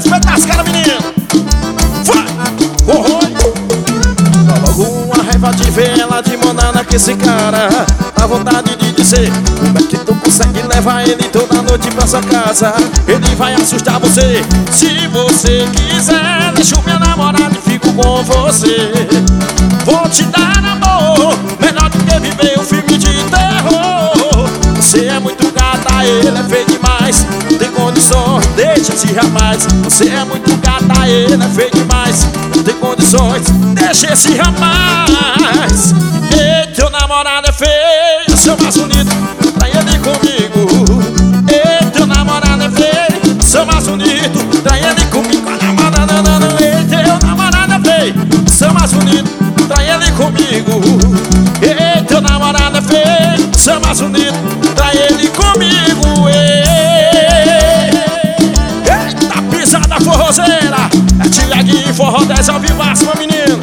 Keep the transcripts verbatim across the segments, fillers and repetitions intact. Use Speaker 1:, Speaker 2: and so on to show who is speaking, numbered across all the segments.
Speaker 1: respeitar as caras, menino. Vai, corrói. Dá logo uma raiva de ver ela de monada com esse cara. Dá vontade de dizer: como é que tu consegue levar ele toda noite pra sua casa? Ele vai assustar você. Se você quiser, deixa o meu namorado e fico com você. Vou te dar amor, melhor do que viver um filme de terror. Você é muito gata, ele é feio demais. Não tem condições, deixa esse rapaz. Você é muito gata, ele é feio demais. Não tem condições, deixa esse rapaz. Ei, teu namorado é feio, eu sou mais bonito, trai ele comigo. Ei, teu namorado é feio, eu sou mais bonito, trai ele comigo. Ei, teu namorado é feio, eu sou mais bonito, trai ele comigo. Ei, teu namorado é feio, eu sou mais bonito, trai ele comigo. Ei, eita pisada forrozeira, é Tiaguinho Forró dez ao vivaço, meu menino.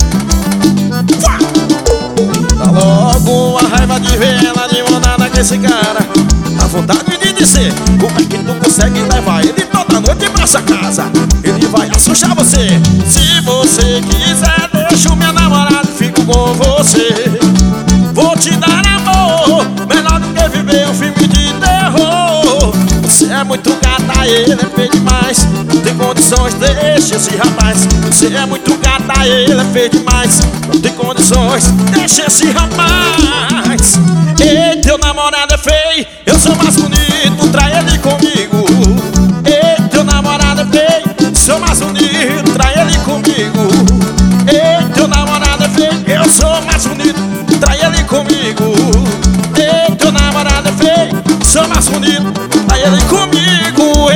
Speaker 1: Dá logo a raiva de ver ela de monada com esse cara. Dá vontade de dizer: como é que tu consegue levar ele toda noite pra sua casa? Ele vai assustar você. Se você quiser, deixa o meu namorado e fico com você. Vou te dar amor, melhor do que viver um filme de terror. Você é muito gata, ele é feio demais. Não tem condições, deixa esse rapaz. Você é muito gata, ele é feio demais. Não tem condições, deixa esse rapaz. Ei, teu namorado é feio, eu sou mais bonito, trai ele comigo. Ei, teu namorado é feio, sou mais bonito, trai ele comigo. Ei, teu namorado é feio, eu sou mais bonito, trai ele comigo. Ei, teu namorado é feio, sou mais bonito, trai ele comigo.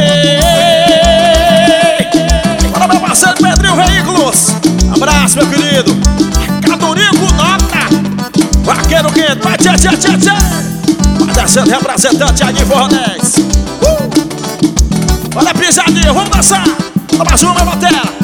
Speaker 1: Ei, bora meu parceiro Pedrinho Veículos. Abraço, meu querido. Cadurico Nota, Vaqueiro Quente, vai tchê tchê tchê tchê. Vai descendo representante Tiaguinho Forró dez. uh! Olha a pisadinha, vamos dançar. Toma mais uma, batera.